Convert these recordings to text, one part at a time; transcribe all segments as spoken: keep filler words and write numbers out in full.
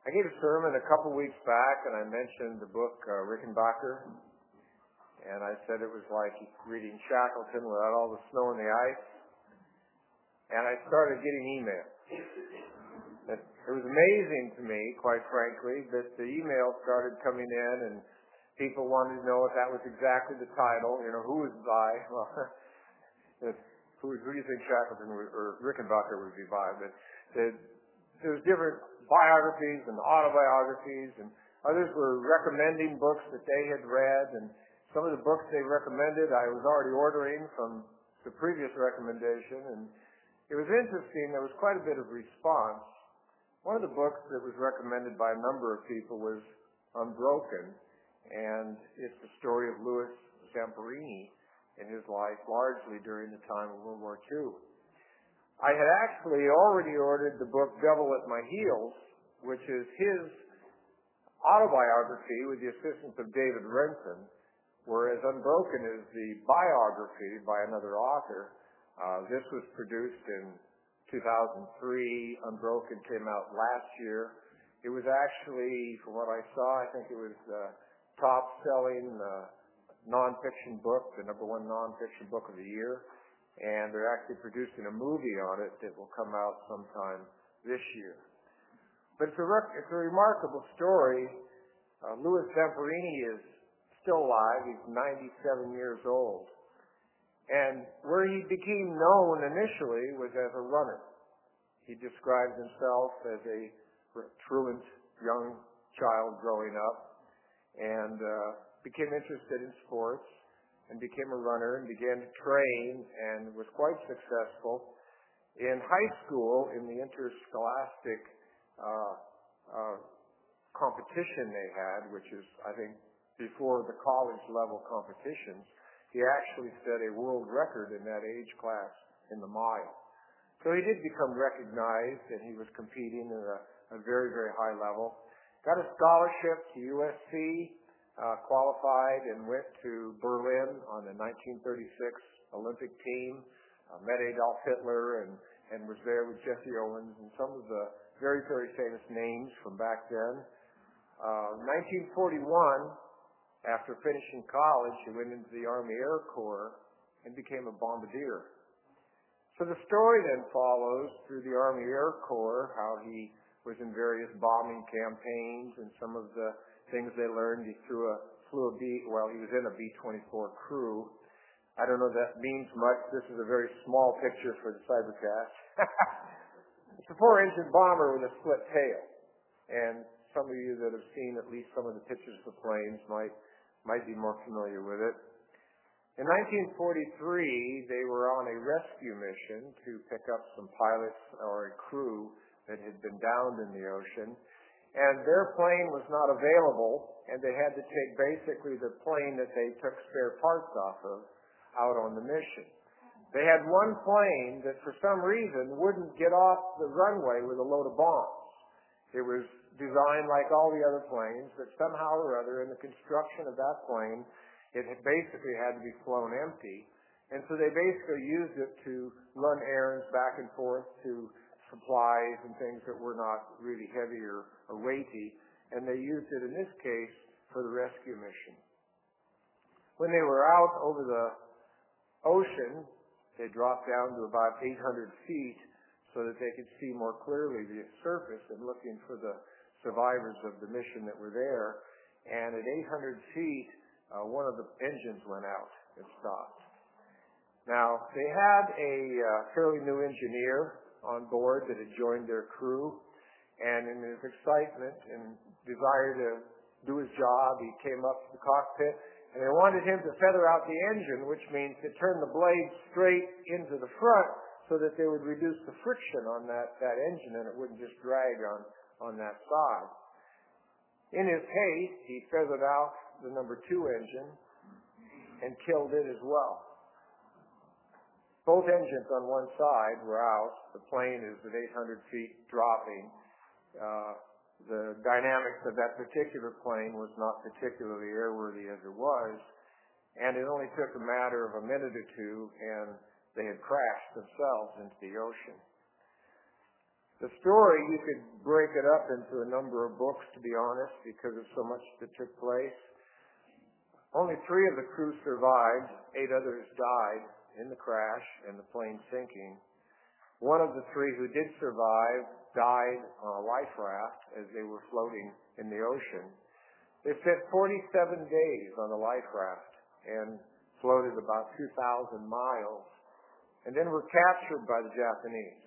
I gave a sermon a couple weeks back, and I mentioned the book uh, Rickenbacker, and I said it was like reading Shackleton without all the snow and the ice, and I started getting emails. It, it was amazing to me, quite frankly, that the emails started coming in, and people wanted to know if that was exactly the title, you know, who was by, well, who, who do you think Shackleton would, or Rickenbacker would be by, but the, there was different biographies and autobiographies, and others were recommending books that they had read, and some of the books they recommended I was already ordering from the previous recommendation, and it was interesting. There was quite a bit of response. One of the books that was recommended by a number of people was Unbroken, and it's the story of Louis Zamperini in his life, largely during the time of World War Two. I had actually already ordered the book Devil at My Heels, which is his autobiography with the assistance of David Renton, whereas Unbroken is the biography by another author. Uh, this was produced in two thousand three. Unbroken came out last year. It was actually, from what I saw, I think it was the top-selling uh, nonfiction book, the number one nonfiction book of the year. And they're actually producing a movie on it that will come out sometime this year. But it's a, rec- it's a remarkable story. Uh, Louis Zamperini is still alive. He's ninety-seven years old. And where he became known initially was as a runner. He described himself as a truant young child growing up and uh, became interested in sports and became a runner and began to train and was quite successful. In high school, in the interscholastic uh, uh, competition they had, which is, I think, before the college-level competitions, he actually set a world record in that age class in the mile. So he did become recognized, and he was competing at a, a very, very high level. Got a scholarship to U S C, Uh, qualified and went to Berlin on the nineteen thirty-six Olympic team, uh, met Adolf Hitler and, and was there with Jesse Owens and some of the very, very famous names from back then. Uh, nineteen forty-one, after finishing college, he went into the Army Air Corps and became a bombardier. So the story then follows through the Army Air Corps, how he was in various bombing campaigns and some of the things they learned. He threw a, flew a B, well, he was in a B twenty-four crew. I don't know if that means much. This is a very small picture for the Cybercast. It's a four-engine bomber with a split tail. And some of you that have seen at least some of the pictures of the planes might, might be more familiar with it. In nineteen forty-three, they were on a rescue mission to pick up some pilots or a crew that had been downed in the ocean. And their plane was not available, and they had to take basically the plane that they took spare parts off of out on the mission. They had one plane that for some reason wouldn't get off the runway with a load of bombs. It was designed like all the other planes, but somehow or other in the construction of that plane, it had basically had to be flown empty. And so they basically used it to run errands back and forth to supplies and things that were not really heavy or, or weighty, and they used it in this case for the rescue mission. When they were out over the ocean, they dropped down to about eight hundred feet so that they could see more clearly the surface and looking for the survivors of the mission that were there. And at eight hundred feet, uh, one of the engines went out and stopped. Now, they had a uh, fairly new engineer on board that had joined their crew, and in his excitement and desire to do his job, he came up to the cockpit, and they wanted him to feather out the engine, which means to turn the blade straight into the front so that they would reduce the friction on that, that engine and it wouldn't just drag on, on that side. In his haste, he feathered out the number two engine and killed it as well. Both engines on one side were out. The plane is at eight hundred feet dropping. Uh, the dynamics of that particular plane was not particularly airworthy as it was, and it only took a matter of a minute or two, and they had crashed themselves into the ocean. The story, you could break it up into a number of books, to be honest, because of so much that took place. Only three of the crew survived. Eight others died in the crash and the plane sinking. One of the three who did survive died on a life raft as they were floating in the ocean. They spent forty-seven days on the life raft and floated about two thousand miles, and then were captured by the Japanese.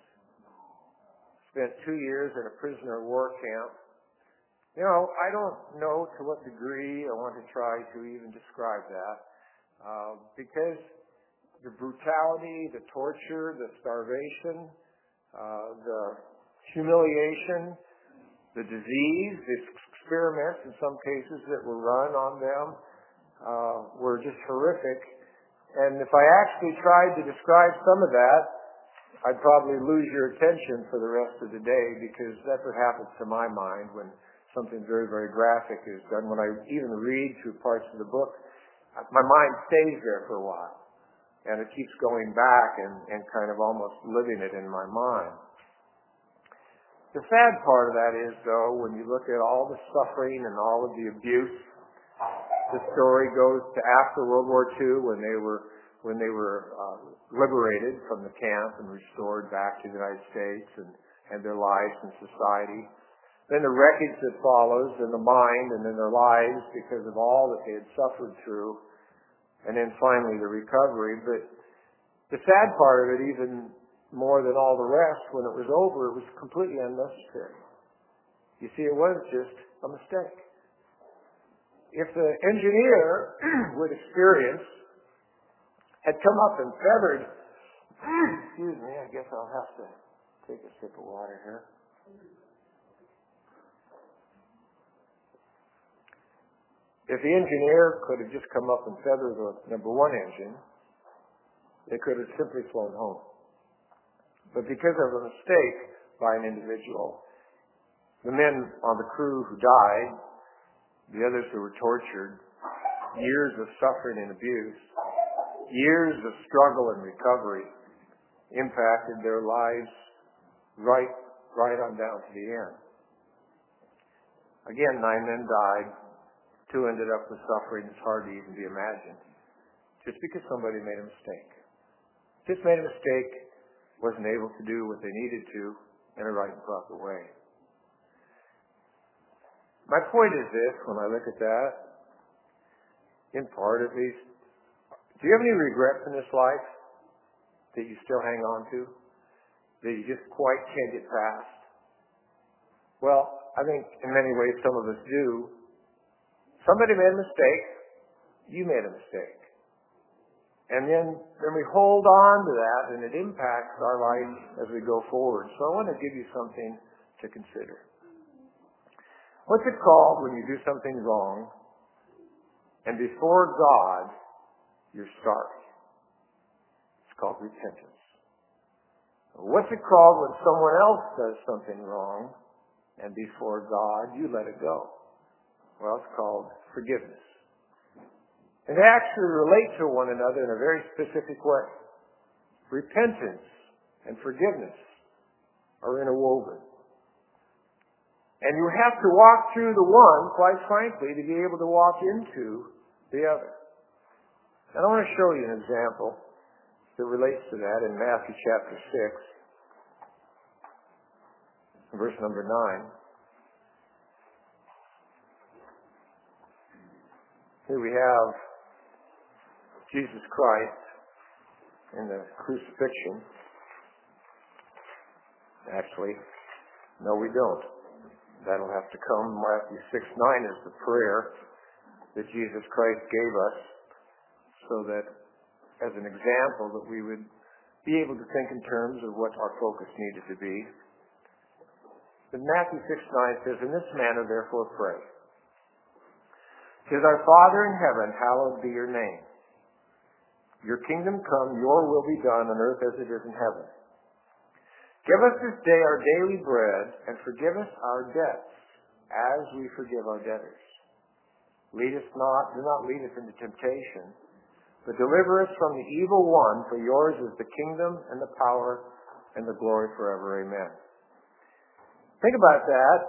Spent two years in a prisoner of war camp. You know, I don't know to what degree I want to try to even describe that, uh, because the brutality, the torture, the starvation, uh, the humiliation, the disease, the experiments in some cases that were run on them uh, were just horrific. And if I actually tried to describe some of that, I'd probably lose your attention for the rest of the day, because that's what happens to my mind when something very, very graphic is done. When I even read through parts of the book, my mind stays there for a while. And it keeps going back and, and kind of almost living it in my mind. The sad part of that is, though, when you look at all the suffering and all of the abuse, the story goes to after World War Two, when they were when they were uh, liberated from the camp and restored back to the United States and, and their lives in society. Then the wreckage that follows in the mind and in their lives because of all that they had suffered through. And then finally the recovery. But the sad part of it, even more than all the rest, when it was over, it was completely unnecessary. You see, it was just a mistake. If the engineer with experience had come up and feathered, excuse me, I guess I'll have to take a sip of water here. If the engineer could have just come up and feathered the number one engine, they could have simply flown home. But because of a mistake by an individual, the men on the crew who died, the others who were tortured, years of suffering and abuse, years of struggle and recovery impacted their lives right, right on down to the end. Again, nine men died. Two ended up with suffering that's hard to even be imagined, just because somebody made a mistake. Just made a mistake, wasn't able to do what they needed to in a right and proper way. My point is this, when I look at that, in part at least, do you have any regrets in this life that you still hang on to, that you just quite can't get past? Well, I think in many ways some of us do. Somebody made a mistake. You made a mistake. And then, then we hold on to that, and it impacts our life as we go forward. So I want to give you something to consider. What's it called when you do something wrong, and before God, you're sorry? It's called repentance. What's it called when someone else does something wrong, and before God, you let it go? Well, it's called forgiveness. And they actually relate to one another in a very specific way. Repentance and forgiveness are interwoven. And you have to walk through the one, quite frankly, to be able to walk into the other. And I want to show you an example that relates to that in Matthew chapter six, verse number nine. Here we have Jesus Christ in the crucifixion. Actually, no, we don't. That'll have to come. Matthew six nine is the prayer that Jesus Christ gave us so that, as an example, that we would be able to think in terms of what our focus needed to be. But Matthew six nine says, "In this manner, therefore, pray. 'Tis our Father in heaven, hallowed be your name. Your kingdom come, your will be done on earth as it is in heaven. Give us this day our daily bread, and forgive us our debts, as we forgive our debtors. Lead us not, do not lead us into temptation, but deliver us from the evil one, for yours is the kingdom and the power and the glory forever. Amen." Think about that.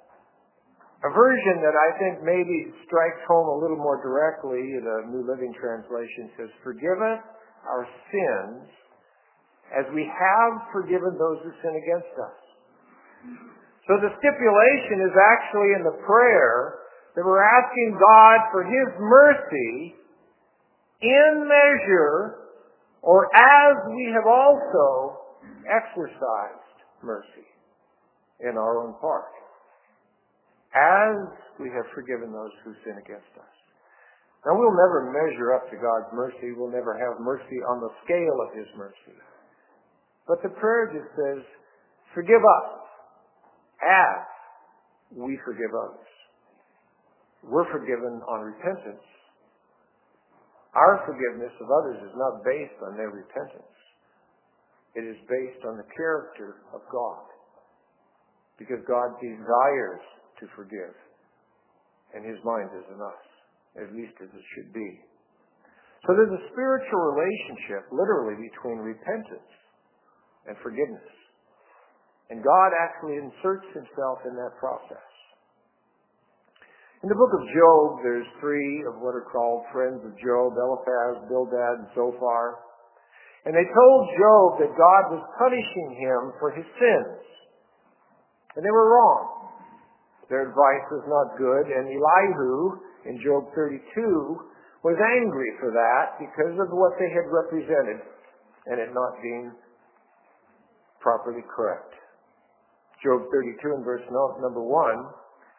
A version that I think maybe strikes home a little more directly, the New Living Translation says, "Forgive us our sins as we have forgiven those who sin against us." So the stipulation is actually in the prayer that we're asking God for His mercy in measure, or as we have also exercised mercy in our own part, as we have forgiven those who sin against us. Now, we'll never measure up to God's mercy. We'll never have mercy on the scale of His mercy. But the prayer just says, forgive us as we forgive others. We're forgiven on repentance. Our forgiveness of others is not based on their repentance. It is based on the character of God. Because God desires to forgive. And His mind is in us, at least as it should be. So there's a spiritual relationship, literally, between repentance and forgiveness. And God actually inserts Himself in that process. In the book of Job, there's three of what are called friends of Job, Eliphaz, Bildad, and Zophar. And they told Job that God was punishing him for his sins. And they were wrong. Their advice was not good, and Elihu, in Job thirty-two, was angry for that because of what they had represented and it not being properly correct. Job thirty-two and verse number one,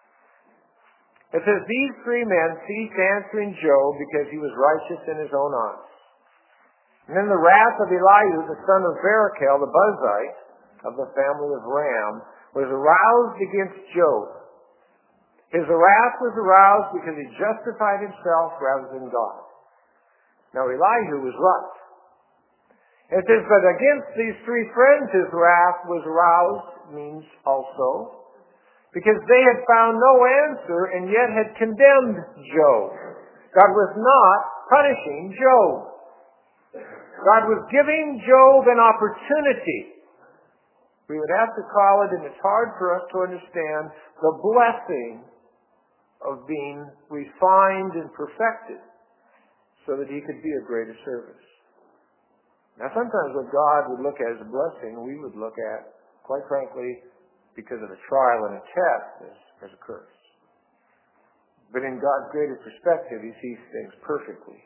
it says, "These three men ceased answering Job because he was righteous in his own eyes. And then the wrath of Elihu, the son of Barachel, the Buzite, of the family of Ram, was aroused against Job. His wrath was aroused because he justified himself rather than God." Now Elihu was right. And it says, "But against these three friends his wrath was aroused," means also, "because they had found no answer and yet had condemned Job." God was not punishing Job. God was giving Job an opportunity. We would have to call it, and it's hard for us to understand, the blessing of being refined and perfected so that he could be of greater service. Now, sometimes what God would look at as a blessing, we would look at, quite frankly, because of a trial and a test, as, as a curse. But in God's greater perspective, He sees things perfectly.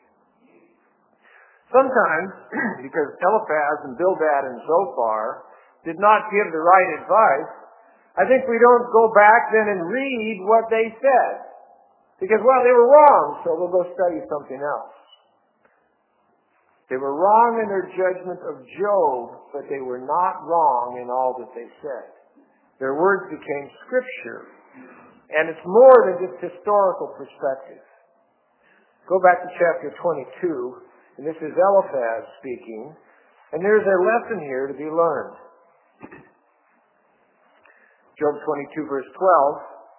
Sometimes, because Eliphaz and Bildad and Zophar did not give the right advice, I think we don't go back then and read what they said. Because, well, they were wrong, so we'll go study something else. They were wrong in their judgment of Job, but they were not wrong in all that they said. Their words became scripture. And it's more than just historical perspective. Go back to chapter twenty-two, and this is Eliphaz speaking, and there's a lesson here to be learned. Job twenty-two, verse twelve.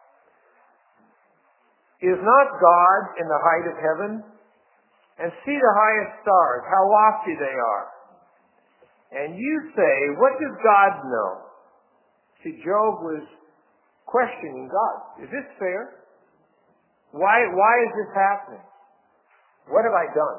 "Is not God in the height of heaven? And see the highest stars, how lofty they are. And you say, what does God know?" See, Job was questioning God. Is this fair? Why, why is this happening? What have I done?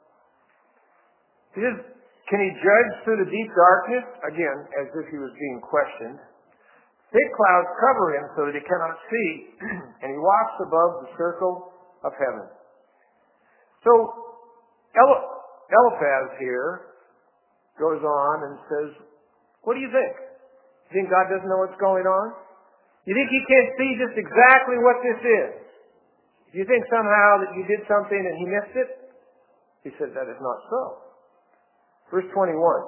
He says, can he judge through the deep darkness? Again, as if he was being questioned. "Thick clouds cover him so that he cannot see, and he walks above the circle of heaven." So, El- Eliphaz here goes on and says, what do you think? You think God doesn't know what's going on? You think He can't see just exactly what this is? Do you think somehow that you did something and He missed it? He said, that is not so. Verse twenty-one.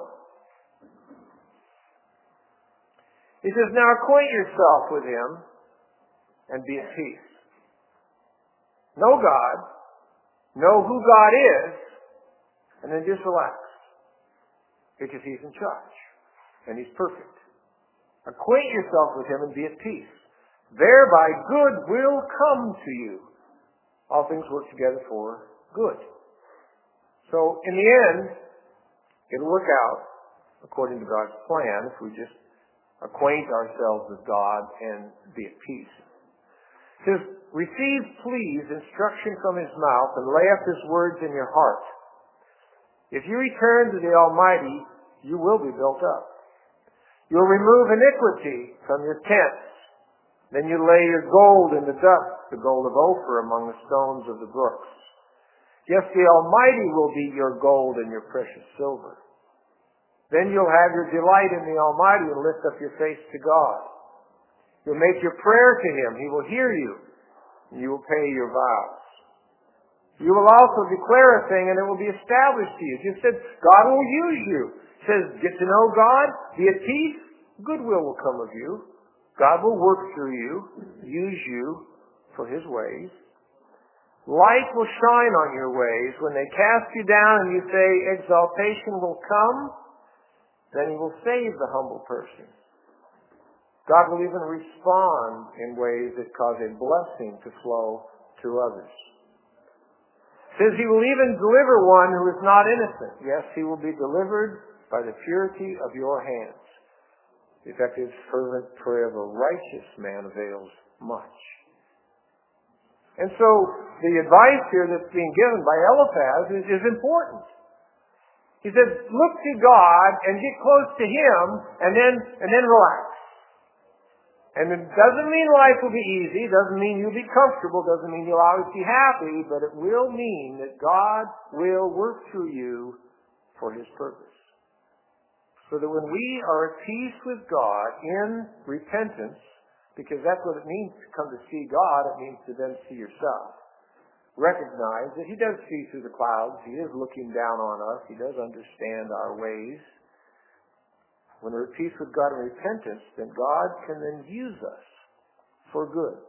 He says, "Now acquaint yourself with Him and be at peace. Know God, know who God is, and then just relax. Because He's in charge, and He's perfect. Acquaint yourself with Him and be at peace. Thereby good will come to you. All things work together for good." So in the end, it'll work out according to God's plan if we just acquaint ourselves with God, and be at peace. It says, receive, please, instruction from his mouth, and lay up his words in your heart. If you return to the Almighty, you will be built up. You'll remove iniquity from your tents. Then you lay your gold in the dust, the gold of Ophir among the stones of the brooks. Yes, the Almighty will be your gold and your precious silver. Then you'll have your delight in the Almighty and lift up your face to God. You'll make your prayer to him. He will hear you, and you will pay your vows. You will also declare a thing, and it will be established to you. Jesus said, God will use you. He says, get to know God, be at peace, goodwill will come of you. God will work through you, use you for his ways. Light will shine on your ways. When they cast you down and you say, exaltation will come, then he will save the humble person. God will even respond in ways that cause a blessing to flow to others. It says he will even deliver one who is not innocent. Yes, he will be delivered by the purity of your hands. The effective, fervent prayer of a righteous man avails much. And so the advice here that's being given by Eliphaz is, is important. He said, look to God and get close to him, and then and then relax. And it doesn't mean life will be easy, doesn't mean you'll be comfortable, doesn't mean you'll always be happy, but it will mean that God will work through you for his purpose. So that when we are at peace with God in repentance, because that's what it means to come to see God, it means to then see yourself. Recognize that he does see through the clouds, he is looking down on us, he does understand our ways. When we're at peace with God in repentance, then God can then use us for good.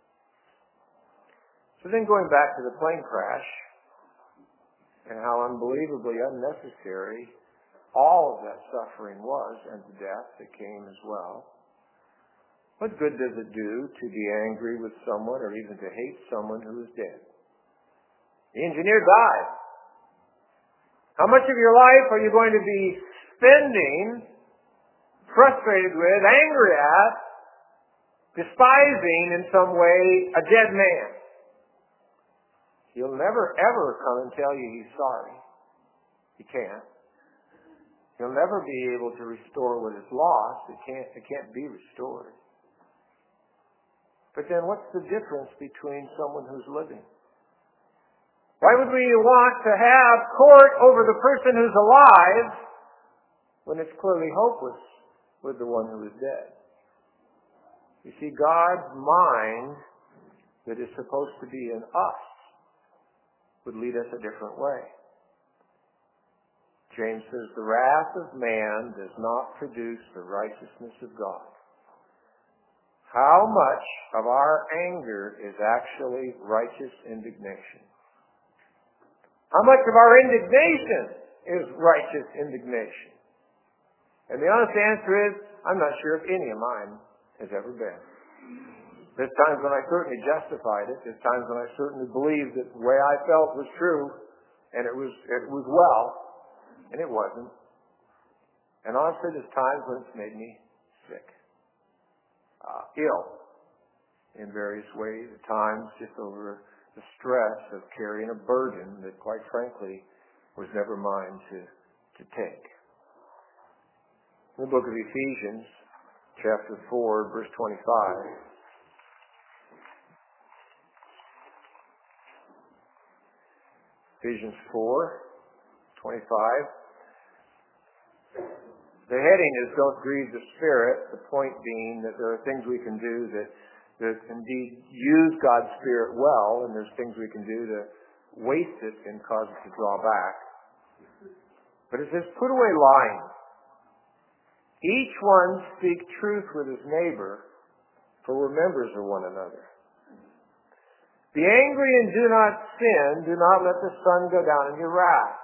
So then going back to the plane crash and how unbelievably unnecessary all of that suffering was and the death that came as well. What good does it do to be angry with someone or even to hate someone who is dead? The engineer died. How much of your life are you going to be spending frustrated with, angry at, despising in some way a dead man? He'll never ever come and tell you he's sorry. He can't. He'll never be able to restore what is lost. It can't, it can't be restored. But then what's the difference between someone who's living? Why would we want to have court over the person who's alive when it's clearly hopeless with the one who is dead? You see, God's mind that is supposed to be in us would lead us a different way. James says, the wrath of man does not produce the righteousness of God. How much of our anger is actually righteous indignation? How much of our indignation is righteous indignation? And the honest answer is, I'm not sure if any of mine has ever been. There's times when I certainly justified it. There's times when I certainly believed that the way I felt was true, and it was it was well, and it wasn't. And honestly, there's times when it's made me sick, uh, ill in various ways. At times, just over the stress of carrying a burden that, quite frankly, was never mine to to take. In the book of Ephesians, chapter four, verse twenty-five. Ephesians four, twenty-five. The heading is Don't Grieve the Spirit. The point being that there are things we can do that, that indeed use God's Spirit well, and there's things we can do to waste it and cause it to draw back. But it says, put away lying. Each one speak truth with his neighbor, for we're members of one another. Be angry and do not sin. Do not let the sun go down in your wrath.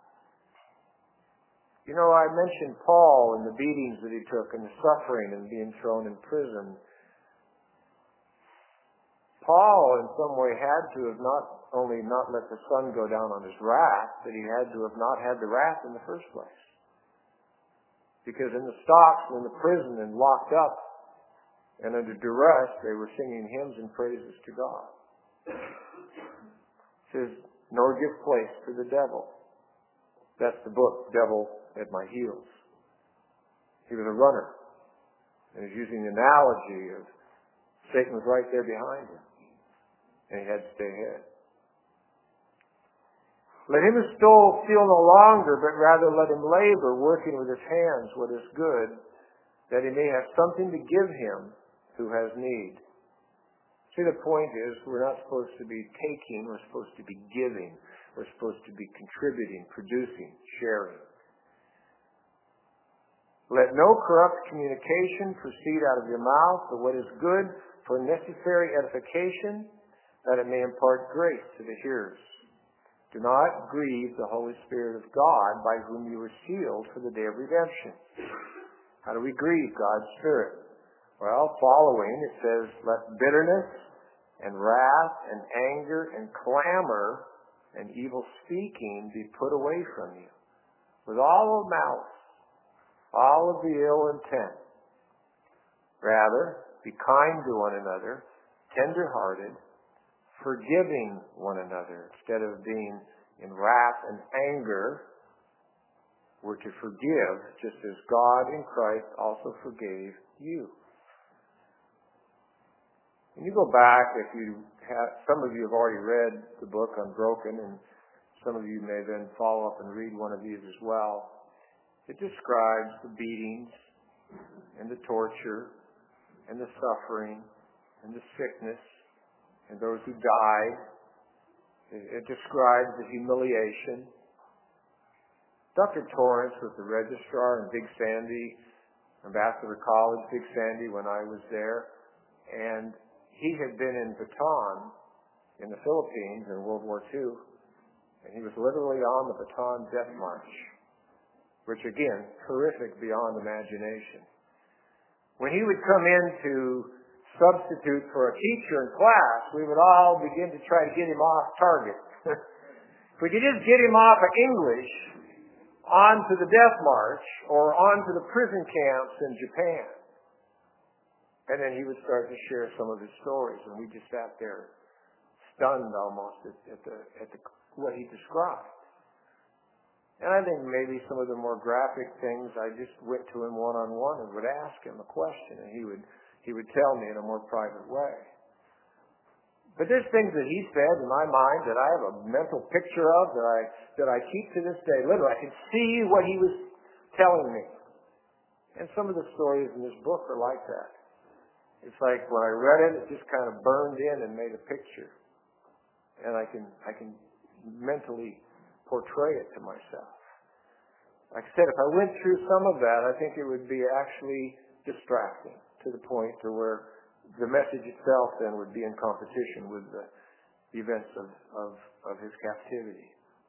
You know, I mentioned Paul and the beatings that he took and the suffering and being thrown in prison. Paul, in some way, had to have not only not let the sun go down on his wrath, but he had to have not had the wrath in the first place. Because in the stocks, in the prison, and locked up, and under duress, they were singing hymns and praises to God. It says, nor give place to the devil. That's the book, Devil at My Heels. He was a runner. And he's using the analogy of Satan was right there behind him. And he had to stay ahead. Let him who stole steal no longer, but rather let him labor, working with his hands what is good, that he may have something to give him who has need. See, the point is, we're not supposed to be taking, we're supposed to be giving. We're supposed to be contributing, producing, sharing. Let no corrupt communication proceed out of your mouth, but what is good for necessary edification, that it may impart grace to the hearers. Do not grieve the Holy Spirit of God, by whom you were sealed for the day of redemption. How do we grieve God's Spirit? Well, following, it says, let bitterness and wrath and anger and clamor and evil speaking be put away from you, with all of malice, all of the ill intent. Rather, be kind to one another, tender-hearted, forgiving one another. Instead of being in wrath and anger, we're to forgive, just as God in Christ also forgave you. And you go back, if you have, some of you have already read the book Unbroken, and some of you may then follow up and read one of these as well. It describes the beatings and the torture and the suffering and the sickness and those who died. It, it describes the humiliation. Doctor Torrance was the registrar in Big Sandy, Ambassador College, Big Sandy, when I was there. And he had been in Bataan in the Philippines in World War Two, and he was literally on the Bataan Death March, which again, horrific beyond imagination. When he would come in to substitute for a teacher in class, we would all begin to try to get him off target. If we could just get him off of English onto the Death March or onto the prison camps in Japan. And then he would start to share some of his stories, and we just sat there stunned almost at, at, the, at the, what he described. And I think maybe some of the more graphic things, I just went to him one-on-one and would ask him a question, and he would he would tell me in a more private way. But there's things that he said in my mind that I have a mental picture of that I that I keep to this day. Literally, I can see what he was telling me. And some of the stories in this book are like that. It's like when I read it, it just kind of burned in and made a picture. And I can I can mentally portray it to myself. Like I said, if I went through some of that, I think it would be actually distracting to the point to where the message itself then would be in competition with the, the events of, of, of his captivity.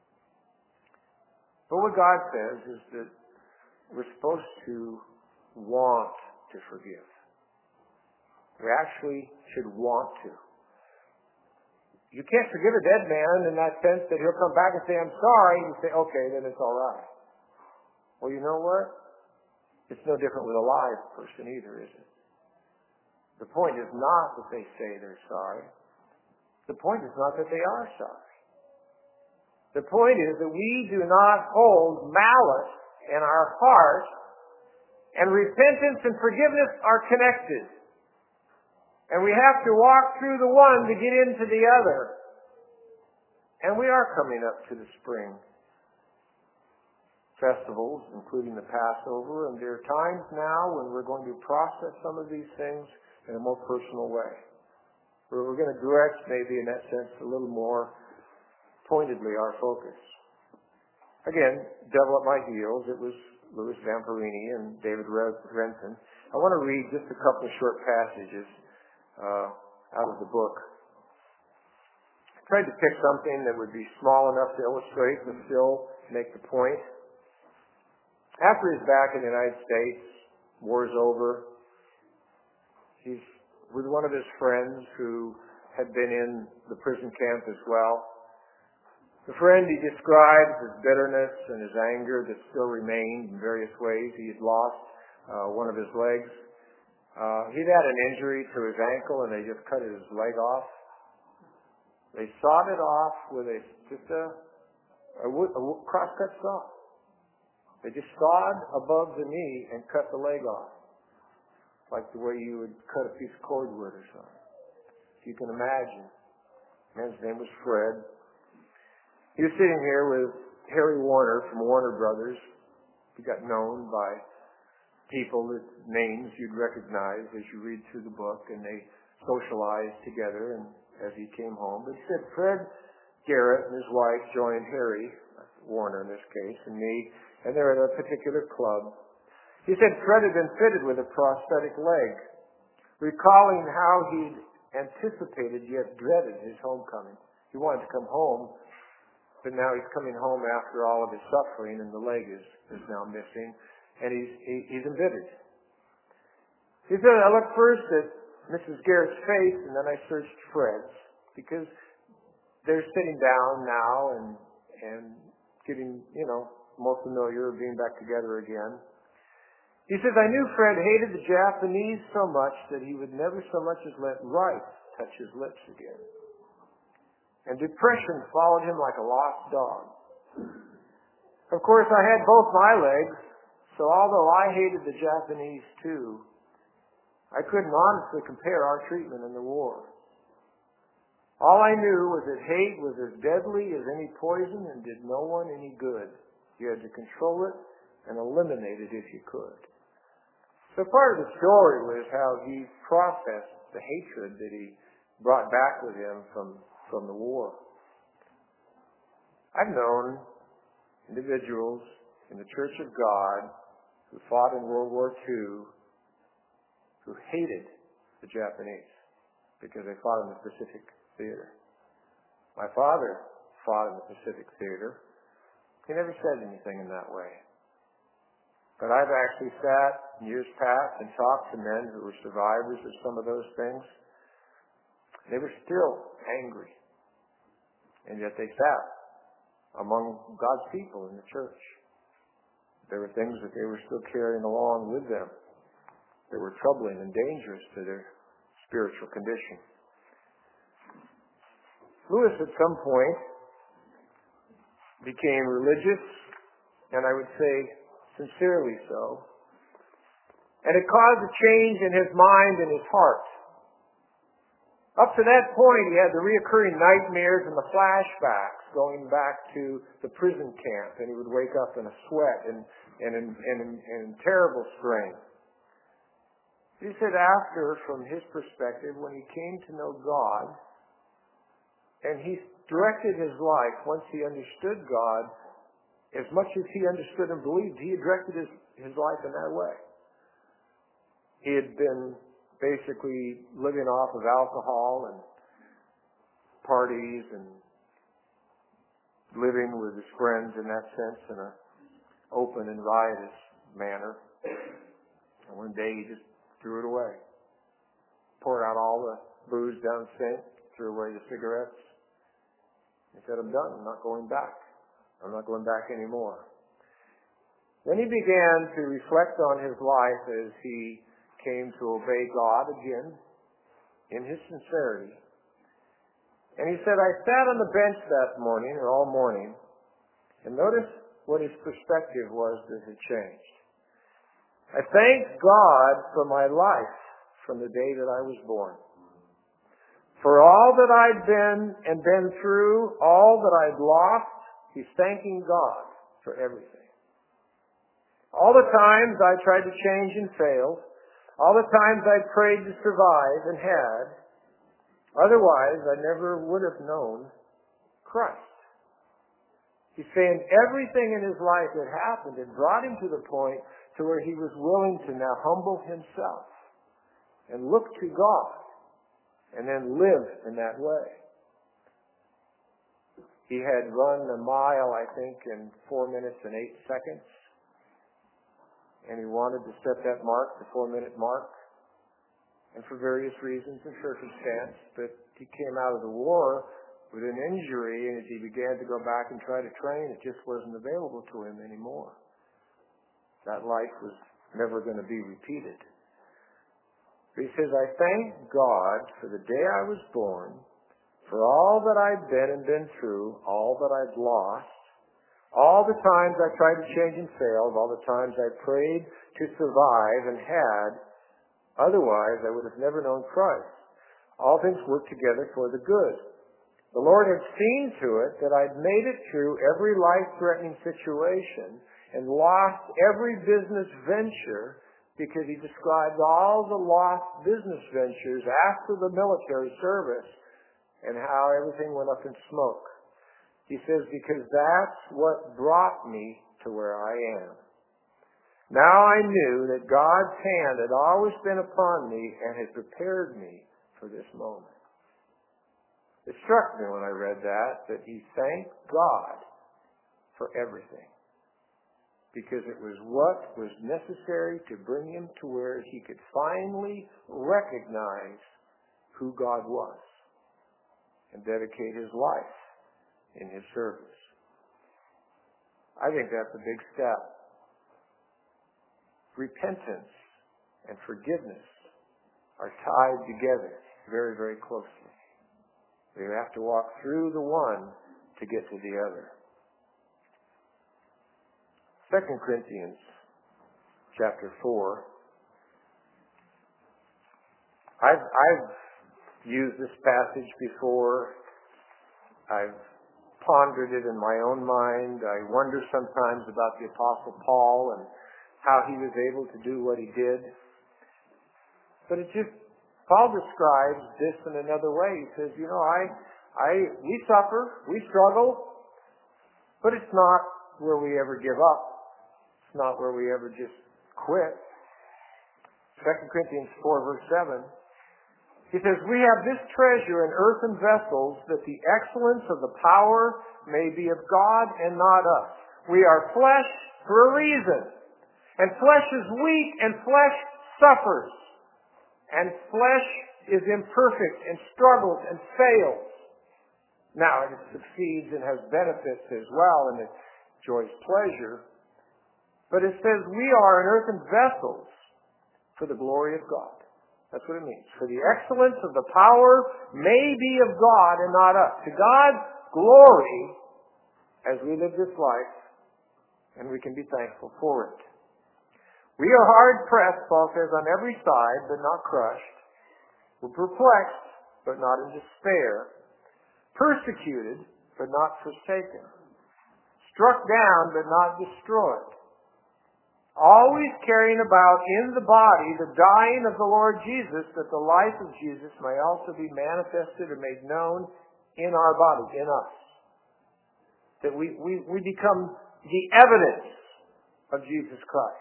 But what God says is that we're supposed to want to forgive. We actually should want to. You can't forgive a dead man in that sense that he'll come back and say, I'm sorry, and you say, okay, then it's all right. Well, you know what? It's no different with a live person either, is it? The point is not that they say they're sorry. The point is not that they are sorry. The point is that we do not hold malice in our heart, and repentance and forgiveness are connected. And we have to walk through the one to get into the other. And we are coming up to the spring festivals, including the Passover, and there are times now when we're going to process some of these things in a more personal way, where we're going to direct, maybe in that sense, a little more pointedly our focus. Again, Devil at My Heels, it was Louis Zamperini and David Renton. I want to read just a couple of short passages uh, out of the book. I tried to pick something that would be small enough to illustrate, but still make the point. After he's back in the United States, war's over, he's with one of his friends who had been in the prison camp as well. The friend he describes his bitterness and his anger that still remained in various ways. He had lost uh, one of his legs. Uh, he'd had an injury to his ankle, and they just cut his leg off. They sawed it off with a just a, a, wood, a cross-cut saw. They just sawed above the knee and cut the leg off, like the way you would cut a piece of cordwood or something. If you can imagine. Man's name was Fred. He was sitting here with Harry Warner from Warner Brothers. He got known by people with names you'd recognize as you read through the book, and they socialized together and as he came home. But he said Fred Garrett and his wife joined Harry, Warner in this case, and me, and they're at a particular club. He said Fred had been fitted with a prosthetic leg, recalling how he'd anticipated yet dreaded his homecoming. He wanted to come home, but now he's coming home after all of his suffering, and the leg is, is now missing, and he's, he, he's embittered. He said, I looked first at Missus Garrett's face, and then I searched Fred's, because they're sitting down now and, and getting, you know, more familiar, being back together again. He says, I knew Fred hated the Japanese so much that he would never so much as let rice touch his lips again. And depression followed him like a lost dog. Of course, I had both my legs, so although I hated the Japanese too, I couldn't honestly compare our treatment in the war. All I knew was that hate was as deadly as any poison and did no one any good. You had to control it and eliminate it if you could. So part of the story was how he processed the hatred that he brought back with him from from the war. I've known individuals in the Church of God who fought in World War Two who hated the Japanese because they fought in the Pacific Theater. My father fought in the Pacific Theater. He never said anything in that way. But I've actually sat in years past and talked to men who were survivors of some of those things. They were still angry. And yet they sat among God's people in the church. There were things that they were still carrying along with them that were troubling and dangerous to their spiritual condition. Lewis at some point became religious, and I would say sincerely so. And it caused a change in his mind and his heart. Up to that point, he had the reoccurring nightmares and the flashbacks going back to the prison camp, and he would wake up in a sweat and, and, in, and, in, and in terrible strain. He said after, from his perspective, when he came to know God, and he directed his life, once he understood God, as much as he understood and believed, he directed his, his life in that way. He had been basically living off of alcohol and parties and living with his friends in that sense in an open and riotous manner. And one day he just threw it away. Poured out all the booze down the sink, threw away the cigarettes. He said, I'm done. I'm not going back. I'm not going back anymore. Then he began to reflect on his life as he came to obey God again in his sincerity. And he said, I sat on the bench that morning, or all morning, and notice what his perspective was that had changed. I thanked God for my life from the day that I was born. For all that I'd been and been through, all that I'd lost, he's thanking God for everything. All the times I tried to change and failed, all the times I prayed to survive and had, otherwise I never would have known Christ. He's saying everything in his life that happened had brought him to the point to where he was willing to now humble himself and look to God and then live in that way. He had run a mile, I think, in four minutes and eight seconds. And he wanted to set that mark, the four-minute mark. And for various reasons and circumstance, but he came out of the war with an injury, and as he began to go back and try to train, it just wasn't available to him anymore. That life was never going to be repeated. But he says, I thank God for the day I was born, for all that I've been and been through, all that I've lost, all the times I tried to change and failed, all the times I prayed to survive and had, otherwise I would have never known Christ. All things work together for the good. The Lord had seen to it that I'd made it through every life-threatening situation and lost every business venture, because he described all the lost business ventures after the military service and how everything went up in smoke. He says, because that's what brought me to where I am. Now I knew that God's hand had always been upon me and had prepared me for this moment. It struck me when I read that, that he thanked God for everything, because it was what was necessary to bring him to where he could finally recognize who God was and dedicate his life in his service. I think that's a big step. Repentance and forgiveness are tied together very, very closely. We have to walk through the one to get to the other. Second Corinthians chapter four. I've, I've used this passage before. I've pondered it in my own mind. I wonder sometimes about the Apostle Paul and how he was able to do what he did. But it just, Paul describes this in another way. He says, you know, I, I, we suffer, we struggle, but it's not where we ever give up. It's not where we ever just quit. Second Corinthians four, verse seven. He says, we have this treasure in earthen vessels, that the excellence of the power may be of God and not us. We are flesh for a reason. And flesh is weak, and flesh suffers. And flesh is imperfect, and struggles, and fails. Now, it succeeds and has benefits as well, and it enjoys pleasure. But it says we are in earthen vessels for the glory of God. That's what it means. For the excellence of the power may be of God and not us. To God, glory as we live this life, and we can be thankful for it. We are hard pressed, Paul says, on every side, but not crushed. We're perplexed, but not in despair. Persecuted, but not forsaken. Struck down, but not destroyed. Always carrying about in the body the dying of the Lord Jesus, that the life of Jesus may also be manifested or made known in our body, in us. That we, we, we become the evidence of Jesus Christ.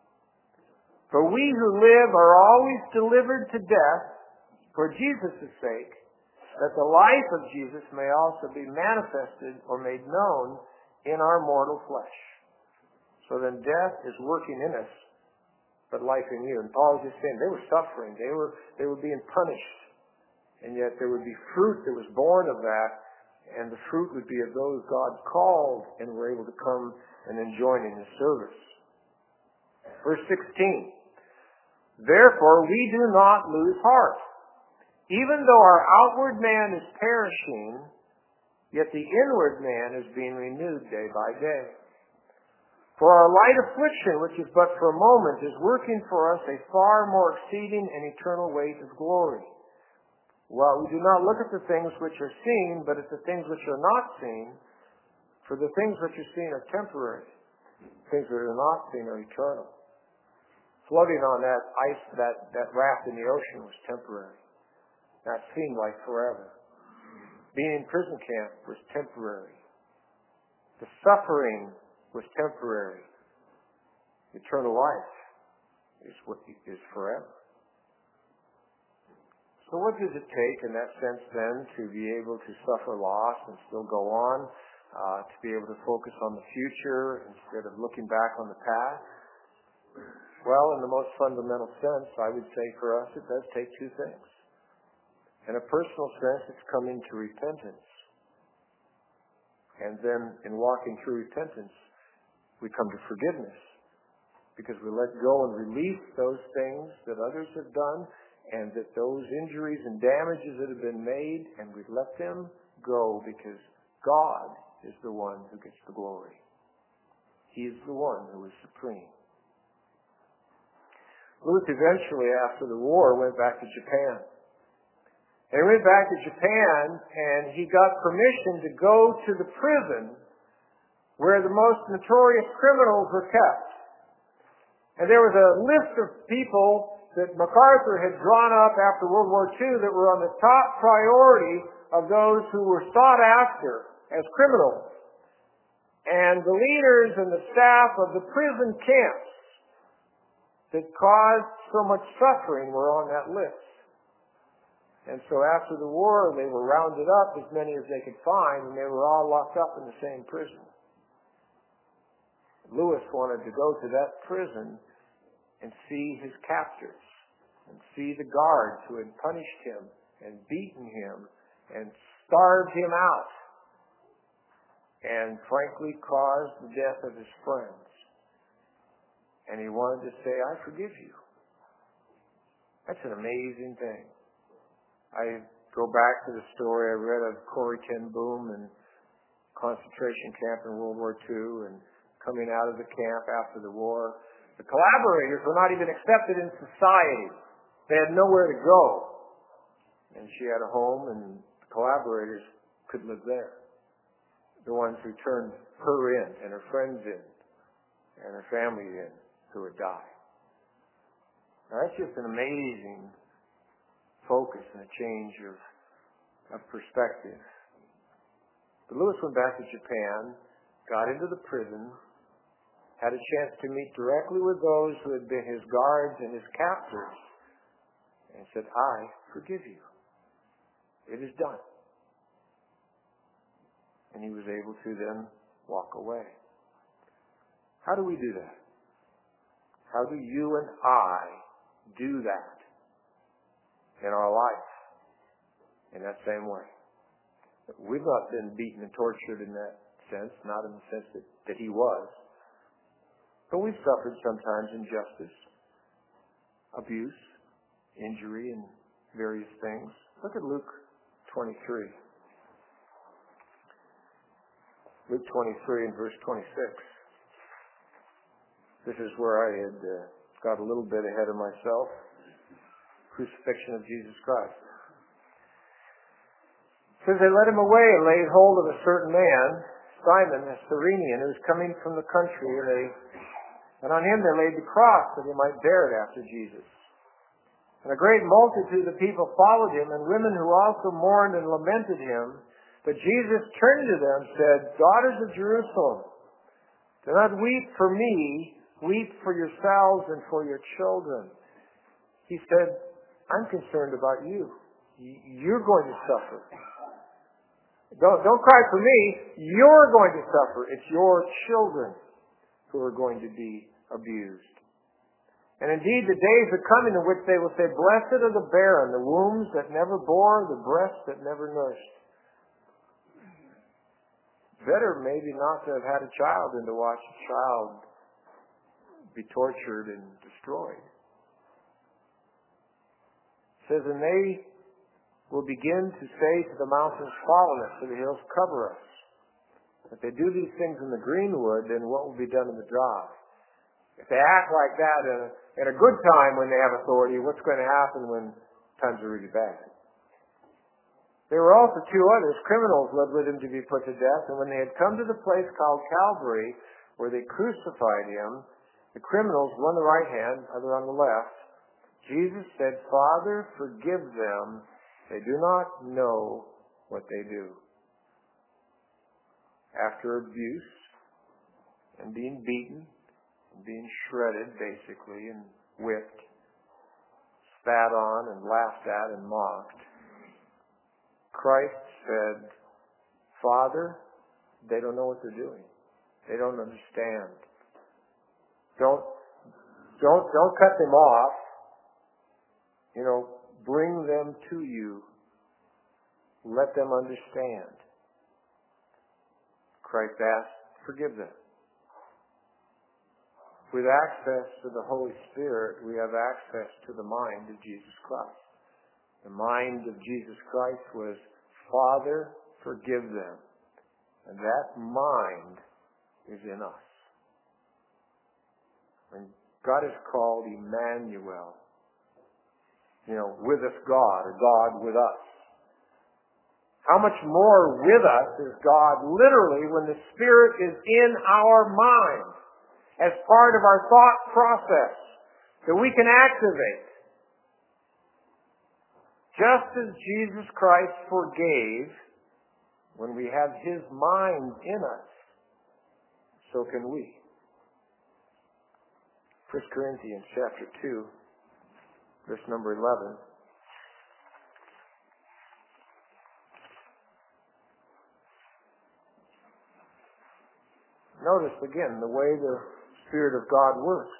For we who live are always delivered to death for Jesus' sake, that the life of Jesus may also be manifested or made known in our mortal flesh. So then death is working in us, but life in you. And Paul was just saying, they were suffering. They were, they were being punished. And yet there would be fruit that was born of that, and the fruit would be of those God called and were able to come and join in his service. Verse sixteen. Therefore we do not lose heart. Even though our outward man is perishing, yet the inward man is being renewed day by day. For our light affliction, which is but for a moment, is working for us a far more exceeding and eternal weight of glory. Well, we do not look at the things which are seen, but at the things which are not seen. For the things which are seen are temporary. Things that are not seen are eternal. Floating on that ice, that, that raft in the ocean was temporary. That seemed like forever. Being in prison camp was temporary. The suffering was temporary. Eternal life is what is forever. So what does it take in that sense then to be able to suffer loss and still go on, uh, to be able to focus on the future instead of looking back on the past? Well, in the most fundamental sense, I would say for us it does take two things. In a personal sense, it's coming to repentance And then in walking through repentance, we come to forgiveness because we let go and release those things that others have done and that those injuries and damages that have been made, and we let them go because God is the one who gets the glory. He is the one who is supreme. Lewis eventually, after the war, went back to Japan. And he went back to Japan, and he got permission to go to the prison where the most notorious criminals were kept. And there was a list of people that MacArthur had drawn up after World War Two that were on the top priority of those who were sought after as criminals. And the leaders and the staff of the prison camps that caused so much suffering were on that list. And so after the war, they were rounded up, as many as they could find, and they were all locked up in the same prison. Lewis wanted to go to that prison and see his captors, and see the guards who had punished him and beaten him and starved him out, and frankly caused the death of his friends. And he wanted to say, I forgive you. That's an amazing thing. I go back to the story I read of Corrie ten Boom and concentration camp in World War Two and coming out of the camp after the war. The collaborators were not even accepted in society. They had nowhere to go. And she had a home, and the collaborators could live there. The ones who turned her in and her friends in and her family in who had died. Now, that's just an amazing focus and a change of, of perspective. But Lewis went back to Japan, got into the prison, had a chance to meet directly with those who had been his guards and his captors, and said, I forgive you. It is done. And he was able to then walk away. How do we do that? How do you and I do that in our life in that same way? We've not been beaten and tortured in that sense, not in the sense that, that he was. But we've suffered sometimes injustice, abuse, injury, and various things. Look at Luke twenty-three. Luke twenty-three and verse twenty-six. This is where I had uh, got a little bit ahead of myself. Crucifixion of Jesus Christ. It says, they led him away and laid hold of a certain man, Simon, a Cyrenian, who was coming from the country, and they And on him they laid the cross that he might bear it after Jesus. And a great multitude of people followed him, and women who also mourned and lamented him. But Jesus turned to them and said, Daughters of Jerusalem, do not weep for me, weep for yourselves and for your children. He said, I'm concerned about you. You're going to suffer. Don't, don't cry for me. You're going to suffer. It's your children who are going to be abused. And indeed, the days are coming in which they will say, Blessed are the barren, the wombs that never bore, the breasts that never nursed. Better maybe not to have had a child than to watch a child be tortured and destroyed. It says, and they will begin to say to the mountains, Fall on us, to the hills, cover us. If they do these things in the greenwood, then what will be done in the dry? If they act like that in a, in a good time when they have authority, what's going to happen when times are really bad? There were also two others, criminals, led with him to be put to death. And when they had come to the place called Calvary, where they crucified him, the criminals, one on the right hand, other on the left, Jesus said, Father, forgive them. They do not know what they do. After abuse and being beaten, and being shredded, basically, and whipped, spat on and laughed at and mocked, Christ said, Father, they don't know what they're doing. They don't understand. Don't, don't, don't cut them off. You know, bring them to you. Let them understand. Christ asked, forgive them. With access to the Holy Spirit, we have access to the mind of Jesus Christ. The mind of Jesus Christ was, Father, forgive them. And that mind is in us. And God is called Emmanuel. You know, with us God, or God with us. How much more with us is God literally when the Spirit is in our mind as part of our thought process that we can activate. Just as Jesus Christ forgave when we have His mind in us, so can we. First Corinthians chapter two, verse number eleven. Notice again the way the Spirit of God works.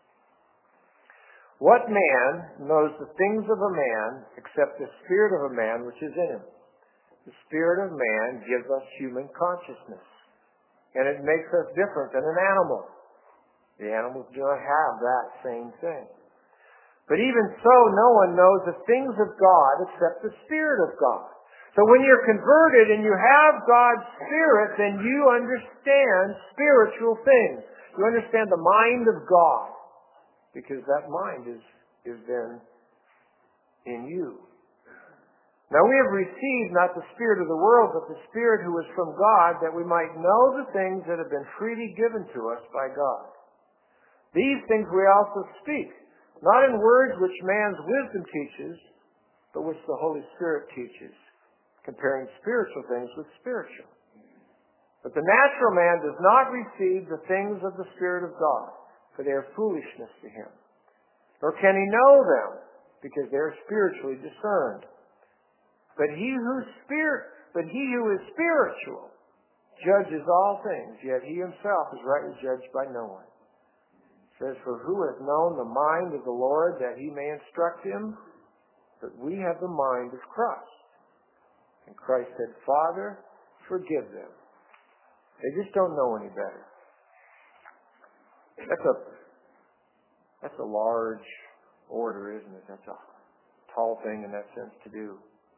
What man knows the things of a man except the spirit of a man which is in him? The spirit of man gives us human consciousness. And it makes us different than an animal. The animals do not have that same thing. But even so, no one knows the things of God except the Spirit of God. So when you're converted and you have God's Spirit, then you understand spiritual things. You understand the mind of God. Because that mind is, is then in you. Now we have received not the spirit of the world, but the Spirit who is from God, that we might know the things that have been freely given to us by God. These things we also speak, not in words which man's wisdom teaches, but which the Holy Spirit teaches, comparing spiritual things with spiritual. But the natural man does not receive the things of the Spirit of God, for they are foolishness to him. Nor can he know them, because they are spiritually discerned. But he who spirit, but he who is spiritual judges all things, yet he himself is rightly judged by no one. It says, for who has known the mind of the Lord that he may instruct him? But we have the mind of Christ. And Christ said, Father, forgive them. They just don't know any better. That's a that's a large order, isn't it? That's a tall thing in that sense to do.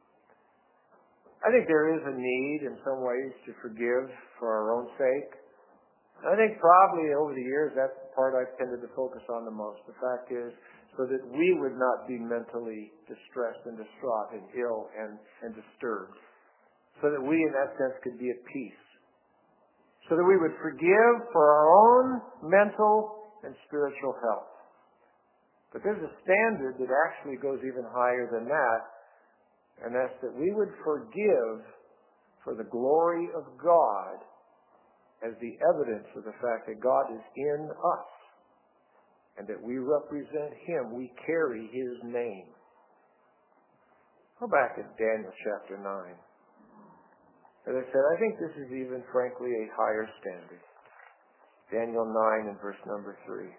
I think there is a need in some ways to forgive for our own sake. I think probably over the years that's the part I've tended to focus on the most. The fact is, so that we would not be mentally distressed and distraught and ill and, and disturbed. So that we in that sense could be at peace. So that we would forgive for our own mental and spiritual health. But there's a standard that actually goes even higher than that, and that's that we would forgive for the glory of God as the evidence of the fact that God is in us and that we represent Him. We carry His name. Go back to Daniel chapter nine. As I said, I think this is even, frankly, a higher standard. Daniel nine and verse number three.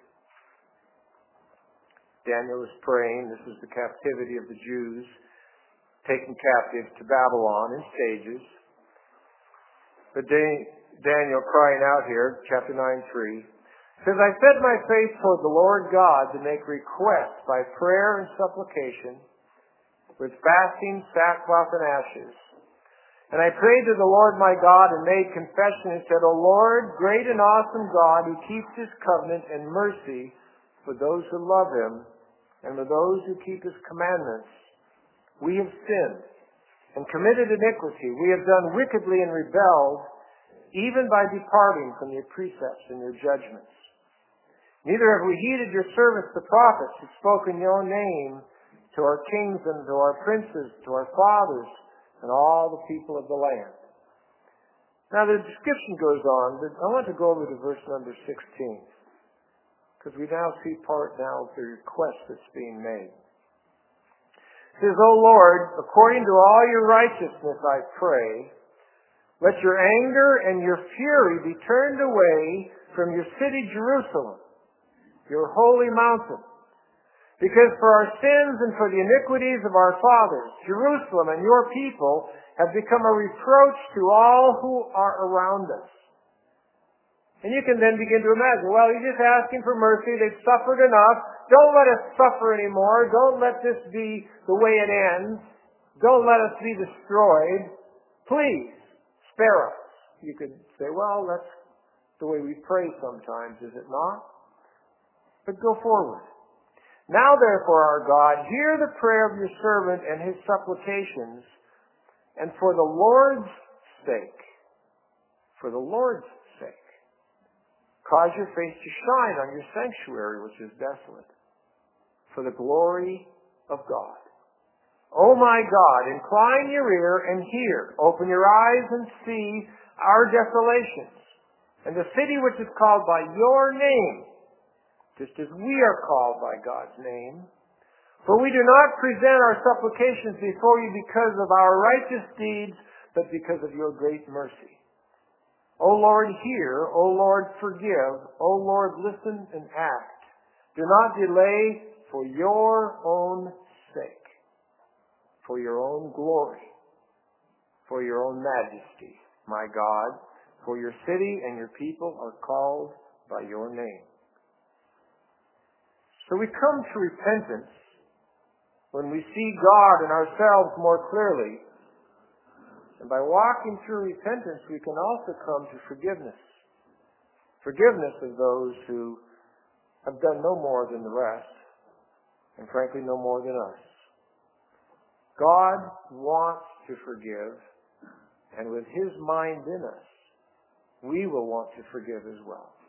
Daniel is praying. This is the captivity of the Jews taken captive to Babylon in stages. But Daniel crying out here, chapter nine three, says, I set my face toward the Lord God to make request by prayer and supplication with fasting, sackcloth, and ashes. And I prayed to the Lord my God and made confession and said, O Lord, great and awesome God, who keeps His covenant and mercy for those who love Him and for those who keep His commandments, we have sinned and committed iniquity. We have done wickedly and rebelled, even by departing from your precepts and your judgments. Neither have we heeded your servants, the prophets, who spoke in your name to our kings and to our princes, to our fathers, and all the people of the land. Now the description goes on, but I want to go over to verse number sixteen, because we now see part now of the request that's being made. It says, O Lord, according to all your righteousness I pray, let your anger and your fury be turned away from your city Jerusalem, your holy mountain. Because for our sins and for the iniquities of our fathers, Jerusalem and your people have become a reproach to all who are around us. And you can then begin to imagine, well, he's just asking for mercy. They've suffered enough. Don't let us suffer anymore. Don't let this be the way it ends. Don't let us be destroyed. Please, spare us. You could say, well, that's the way we pray sometimes, is it not? But go forward. Now, therefore, our God, hear the prayer of your servant and his supplications, and for the Lord's sake, for the Lord's sake, cause your face to shine on your sanctuary, which is desolate, for the glory of God. O my God, incline your ear and hear. Open your eyes and see our desolations, and the city which is called by your name, just as we are called by God's name. For we do not present our supplications before you because of our righteous deeds, but because of your great mercy. O Lord, hear. O Lord, forgive. O Lord, listen and act. Do not delay for your own sake, for your own glory, for your own majesty, my God, for your city and your people are called by your name. So we come to repentance when we see God and ourselves more clearly. And by walking through repentance, we can also come to forgiveness. Forgiveness of those who have done no more than the rest, and frankly, no more than us. God wants to forgive, and with his mind in us, we will want to forgive as well.